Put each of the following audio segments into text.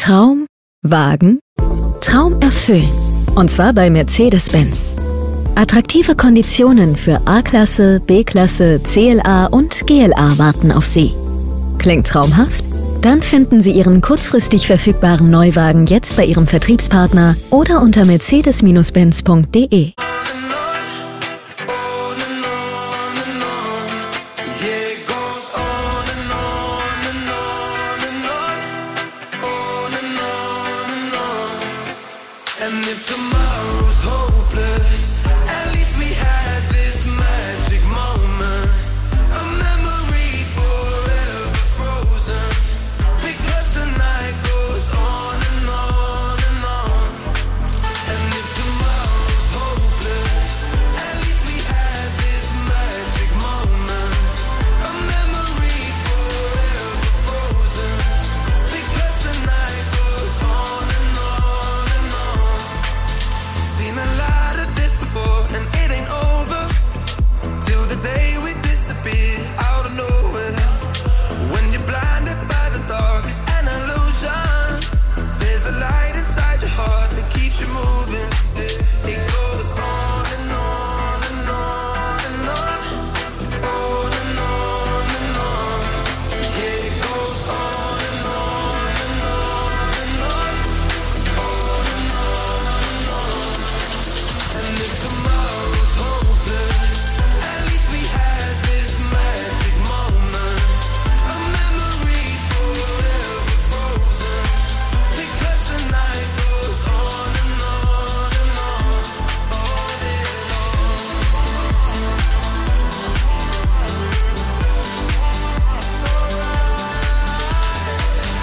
Traum, Wagen, Traum erfüllen. Und zwar bei Mercedes-Benz. Attraktive Konditionen für A-Klasse, B-Klasse, CLA und GLA warten auf Sie. Klingt traumhaft? Dann finden Sie Ihren kurzfristig verfügbaren Neuwagen jetzt bei Ihrem Vertriebspartner oder unter mercedes-benz.de. And if tomorrow's hopeless, at least we had this magic moment, a memory forever frozen, because the night goes on and on and on. And if tomorrow's hopeless, at least we had this magic moment, a memory forever frozen, because the night goes on and on and on. Seen a lot of this before, and it ain't over till the day we disappear out of nowhere. When you're blinded by the dark, it's an illusion. There's a light inside your heart that keeps you moving. It goes on and on and on and on, on and on and on. Yeah, it goes on and on and on and on, on and on and on. And if tomorrow's hopeless, at least we had this magic moment, a memory forever frozen, because the night goes on and on and on, all day long. It's alright.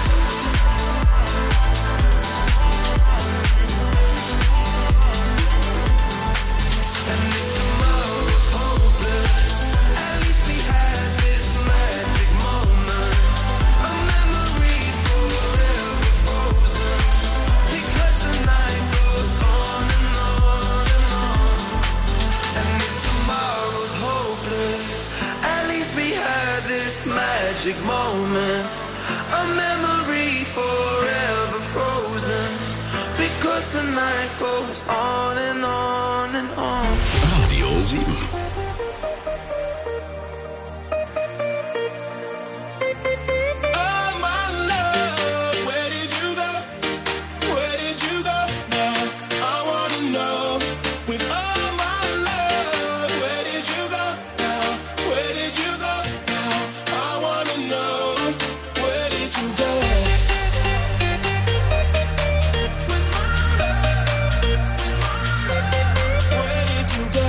And if tomorrow's hopeless, at least we had this magic moment, a memory forever frozen, because the night goes on and on and on. And if tomorrow's hopeless, at least we had this magic moment, a memory forever frozen, because the night goes on and on and on. Radio 7. Oh my love, where did you go? Where did you go now? I wanna know. With all my love, where did you go now? Where did you go now? I wanna know. Where did you go? With my love, where did you go?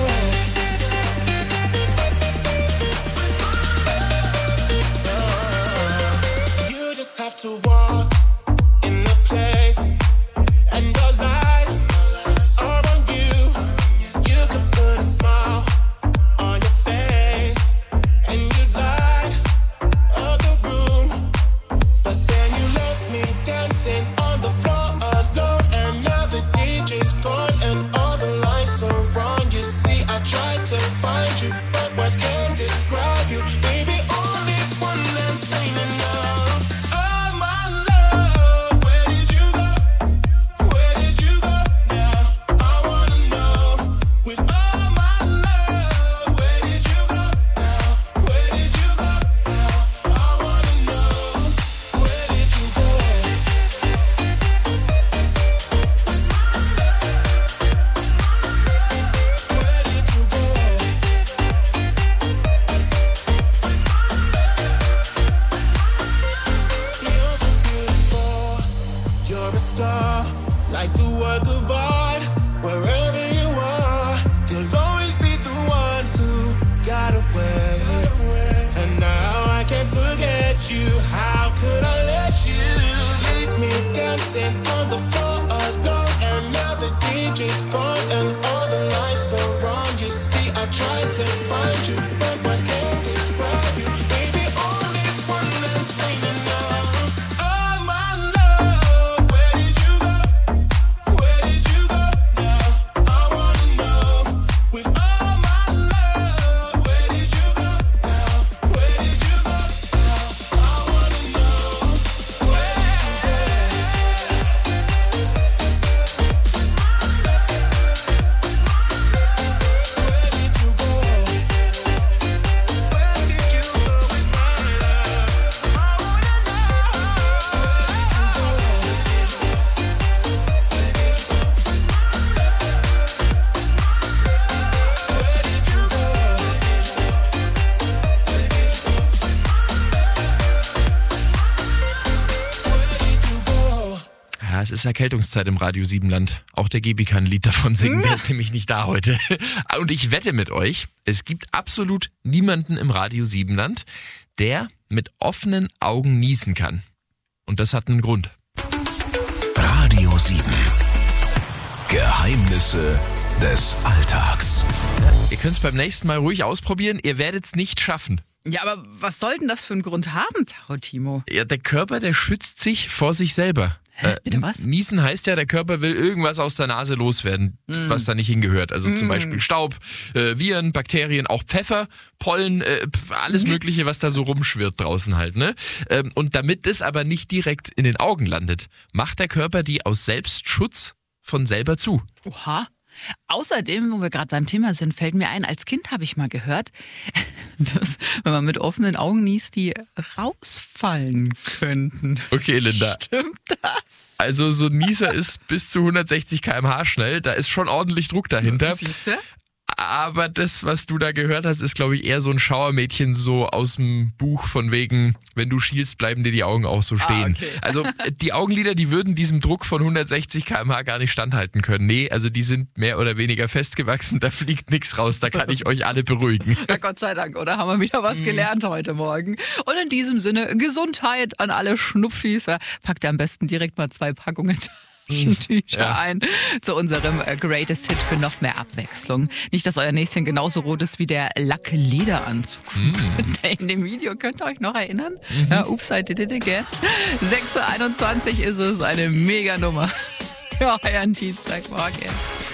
You just have to walk in the place, and your lies are on you. You can put a smile on your face, and you light up the room, but then you left me dancing on the floor alone, and now the DJ's gone and all the lights are wrong. You see, I tried to find you, but words can't describe you. Baby, only one last ain't enough. Oh my love, where did you go? Where did you go now? I wanna know. With all my love, where did you go now? Where did you go now? I wanna know. Where did you go? Where did you go? You're so beautiful, you're a star, like the work of art. Wherever you are, you'll always be the one who got away. And now I can't forget you. How could I let you leave me dancing on the floor alone? And now the DJ's gone and all the lights are wrong. You see, I tried to find you, but words can't describe you. Baby, only one last ain't enough. Oh my love, where did you go? Where did you go now? I wanna know. With all my love, where did you go now? Where did you go now? I wanna know. Where did you go? Ja, es ist Erkältungszeit im Radio Siebenland. Auch der Gebi kann ein Lied davon singen, der ist nämlich nicht da heute. Und ich wette mit euch, es gibt absolut niemanden im Radio Siebenland, der mit offenen Augen niesen kann. Und das hat einen Grund. Radio 7. Geheimnisse des Alltags. Ihr könnt es beim nächsten Mal ruhig ausprobieren, ihr werdet es nicht schaffen. Ja, aber was soll denn das für einen Grund haben, Timo? Ja, der Körper, der schützt sich vor sich selber. Bitte was? Niesen heißt ja, der Körper will irgendwas aus der Nase loswerden, was da nicht hingehört. Also zum Beispiel Staub, Viren, Bakterien, auch Pfeffer, Pollen, alles Mögliche, was da so rumschwirrt draußen halt. Ne? Und damit es aber nicht direkt in den Augen landet, macht der Körper die aus Selbstschutz von selber zu. Oha. Außerdem, wo wir gerade beim Thema sind, fällt mir ein, als Kind habe ich mal gehört, dass, wenn man mit offenen Augen niest, die rausfallen könnten. Okay, Linda. Stimmt das? Also so ein Nieser ist bis zu 160 km/h schnell, da ist schon ordentlich Druck dahinter. Siehst du? Aber das, was du da gehört hast, ist, glaube ich, eher so ein Schauermädchen so aus dem Buch von wegen, wenn du schielst, bleiben dir die Augen auch so stehen. Okay. Also die Augenlider, die würden diesem Druck von 160 km/h gar nicht standhalten können. Nee, also die sind mehr oder weniger festgewachsen, da fliegt nichts raus, da kann ich euch alle beruhigen. Ja, Gott sei Dank, oder? Haben wir wieder was gelernt heute Morgen. Und in diesem Sinne, Gesundheit an alle Schnupfis. Packt ihr am besten direkt mal 2 Packungen Tücher ein zu unserem Greatest Hit für noch mehr Abwechslung. Nicht, dass euer Näschen genauso rot ist wie der Lack-Lederanzug. In dem Video, könnt ihr euch noch erinnern? Ja, ups, I did it again. 6.21 Uhr ist es, eine Mega-Nummer. Ja, euren Dienstagmorgen.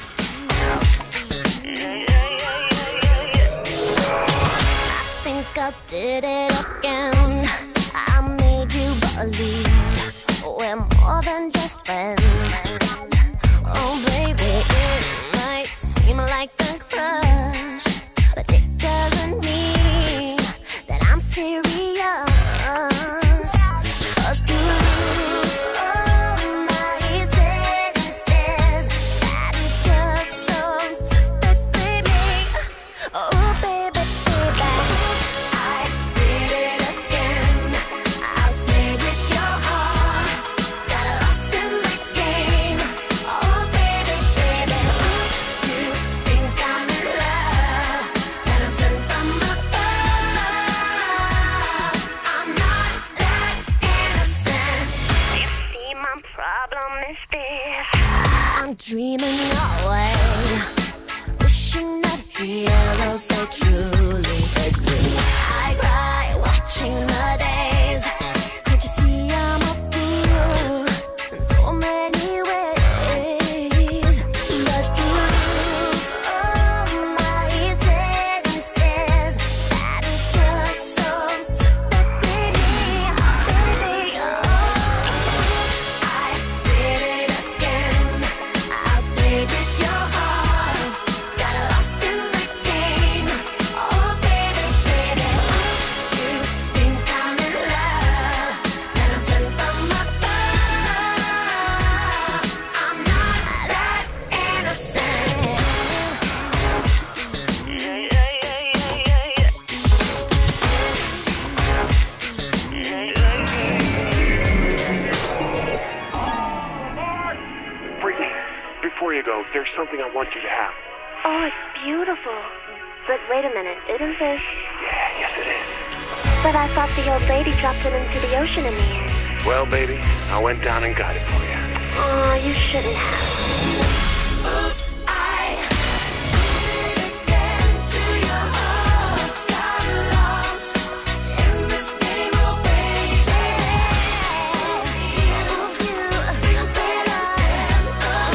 think I did it again. I made you believe we're more than just friends. Oh baby, it might seem like a crush, but it doesn't mean that I'm serious. 'Cause to lose all my senses, that is just so typically me. Oh baby, baby, I did it again. I played with your heart, got lost in the game. Oh baby, baby, you think I'm in love, and I'm sent from above. I'm not that innocent. You see, my problem is this: I'm dreaming away, wishing that heroes they truly exist. I cry watching the days. Can't you see I'm a fool in so many ways? But to lose all my senses, that is just so typically me, baby. Oh, I did it again. I played with your heart, got lost in the game. Oh baby, baby, you think I'm in love, and I'm sent from above. I'm not that innocent. Brittany, before you go, there's something I want you to have. Oh, it's beautiful. But wait a minute, isn't this? Yeah, yes it is. But I thought the old lady dropped it into the ocean in the end. Well, baby, I went down and got it for you. Oh, you shouldn't have. Oops, I did it again to your heart. Got lost in this game, oh baby. Oops, you think I'm sent from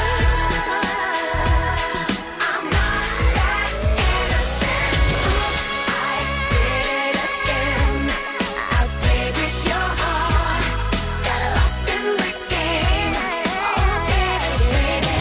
above. I'm not that innocent. Oops, I did it again. I played with your heart, got lost in the game. Oh baby, baby,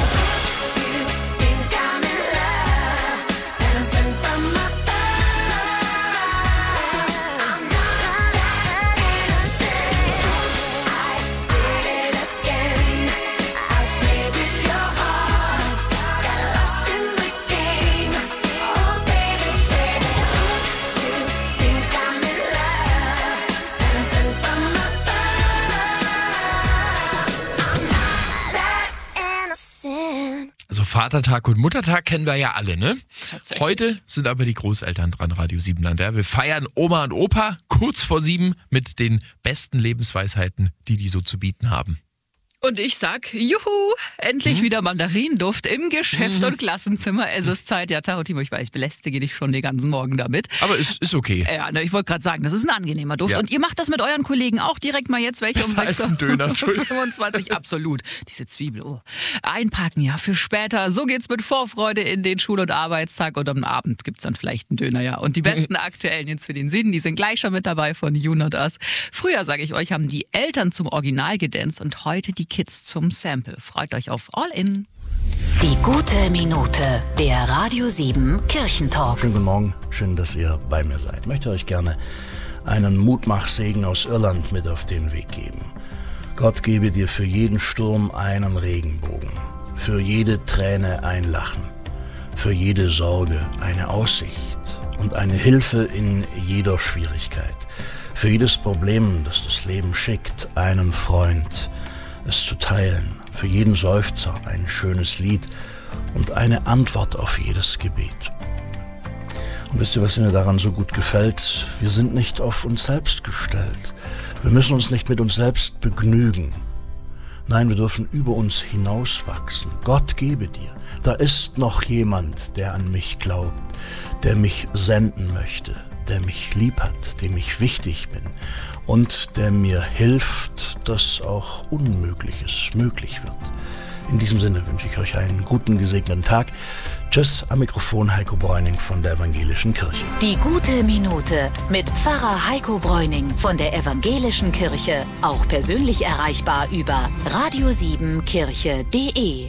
Vatertag und Muttertag kennen wir ja alle, ne? Tatsächlich. Heute sind aber die Großeltern dran, Radio 7 Land. Ja? Wir feiern Oma und Opa kurz vor 7 mit den besten Lebensweisheiten, die so zu bieten haben. Und ich sag, juhu, endlich wieder Mandarinduft im Geschäft und Klassenzimmer. Es ist Zeit. Ja, Taro, Timo, ich belästige dich schon den ganzen Morgen damit. Aber es ist okay. Ja, ne, ich wollte gerade sagen, das ist ein angenehmer Duft. Ja. Und ihr macht das mit euren Kollegen auch direkt mal jetzt, welche um Besser als ein Döner. 25, absolut. Diese Zwiebel, oh. Einpacken, ja, für später. So geht's mit Vorfreude in den Schul- und Arbeitstag. Und am Abend gibt's dann vielleicht einen Döner, ja. Und die besten aktuellen jetzt für den Süden, die sind gleich schon mit dabei von You Not Us. Früher, sage ich euch, haben die Eltern zum Original gedanced und heute die Kids zum Sample. Freut euch auf All In. Die gute Minute, der Radio 7 Kirchentalk. Schönen guten Morgen, schön, dass ihr bei mir seid. Ich möchte euch gerne einen Mutmachsegen aus Irland mit auf den Weg geben. Gott gebe dir für jeden Sturm einen Regenbogen, für jede Träne ein Lachen, für jede Sorge eine Aussicht und eine Hilfe in jeder Schwierigkeit. Für jedes Problem, das das Leben schickt, einen Freund, es zu teilen. Für jeden Seufzer ein schönes Lied und eine Antwort auf jedes Gebet. Und wisst ihr, was mir daran so gut gefällt? Wir sind nicht auf uns selbst gestellt. Wir müssen uns nicht mit uns selbst begnügen. Nein, wir dürfen über uns hinauswachsen. Gott gebe dir. Da ist noch jemand, der an mich glaubt, der mich senden möchte, der mich lieb hat, dem ich wichtig bin und der mir hilft, dass auch Unmögliches möglich wird. In diesem Sinne wünsche ich euch einen guten, gesegneten Tag. Tschüss, am Mikrofon Heiko Bräuning von der Evangelischen Kirche. Die gute Minute mit Pfarrer Heiko Bräuning von der Evangelischen Kirche. Auch persönlich erreichbar über radio7kirche.de.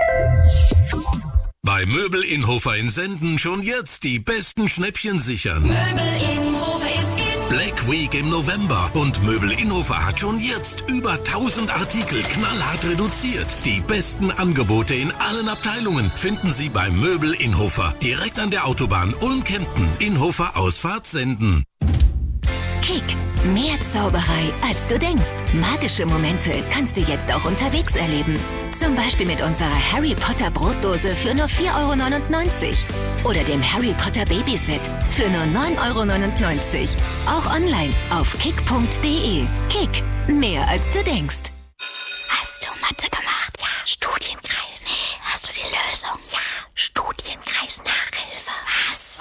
Bei Möbel Inhofer in Senden schon jetzt die besten Schnäppchen sichern. Black Week im November und Möbel Inhofer hat schon jetzt über 1000 Artikel knallhart reduziert. Die besten Angebote in allen Abteilungen finden Sie bei Möbel Inhofer. Direkt an der Autobahn Ulm-Kempten. Inhofer Ausfahrt Senden. Kick. Mehr Zauberei, als du denkst. Magische Momente kannst du jetzt auch unterwegs erleben. Zum Beispiel mit unserer Harry Potter Brotdose für nur 4,99 € oder dem Harry Potter Babyset für nur 9,99 €. Auch online auf kick.de. Kick, mehr als du denkst. Hast du Mathe gemacht? Ja. Studienkreis? Nee. Hast du die Lösung? Ja. Studienkreis Nachhilfe. Was?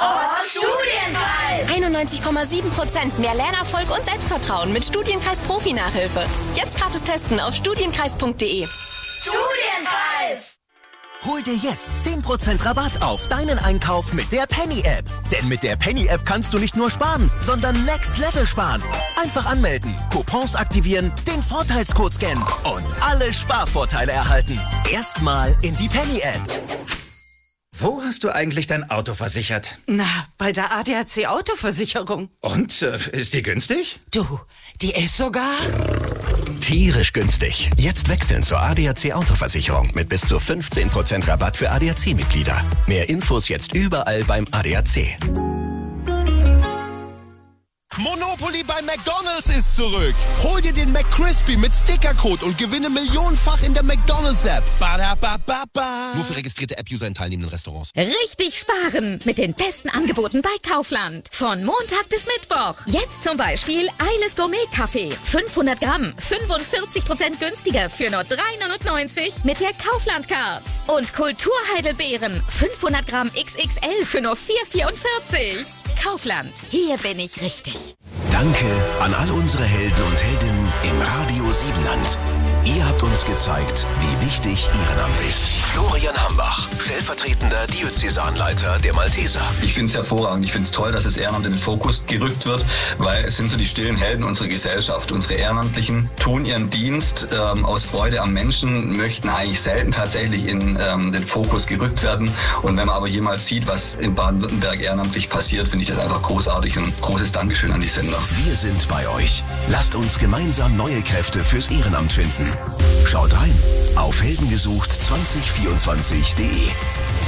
91,7% mehr Lernerfolg und Selbstvertrauen mit Studienkreis Profi-Nachhilfe. Jetzt gratis testen auf studienkreis.de. Hol dir jetzt 10% Rabatt auf deinen Einkauf mit der Penny-App. Denn mit der Penny-App kannst du nicht nur sparen, sondern Next Level sparen. Einfach anmelden, Coupons aktivieren, den Vorteilscode scannen und alle Sparvorteile erhalten. Erstmal in die Penny-App. Wo hast du eigentlich dein Auto versichert? Na, bei der ADAC Autoversicherung. Und, ist die günstig? Du, die ist sogar... Tierisch günstig. Jetzt wechseln zur ADAC Autoversicherung mit bis zu 15% Rabatt für ADAC-Mitglieder. Mehr Infos jetzt überall beim ADAC. Monopoly bei McDonald's ist zurück. Hol dir den McCrispy mit Stickercode und gewinne millionenfach in der McDonald's-App. Badabababa. Nur für registrierte App-User in teilnehmenden Restaurants. Richtig sparen mit den besten Angeboten bei Kaufland. Von Montag bis Mittwoch. Jetzt zum Beispiel Eiles Gourmet-Kaffee. 500 Gramm, 45% günstiger für nur 3,99 € mit der Kaufland-Card. Und Kulturheidelbeeren, 500 Gramm XXL für nur 4,44 €. Kaufland, hier bin ich richtig. Danke an all unsere Helden und Heldinnen im Radio 7 Land. Ihr habt uns gezeigt, wie wichtig Ehrenamt ist. Florian Hambach, stellvertretender Diözesanleiter der Malteser. Ich finde es hervorragend. Ich finde es toll, dass das Ehrenamt in den Fokus gerückt wird, weil es sind so die stillen Helden unserer Gesellschaft. Unsere Ehrenamtlichen tun ihren Dienst aus Freude am Menschen, möchten eigentlich selten tatsächlich in den Fokus gerückt werden. Und wenn man aber jemals sieht, was in Baden-Württemberg ehrenamtlich passiert, finde ich das einfach großartig und großes Dankeschön an die Sender. Wir sind bei euch. Lasst uns gemeinsam neue Kräfte fürs Ehrenamt finden. Schaut rein auf heldengesucht2024.de.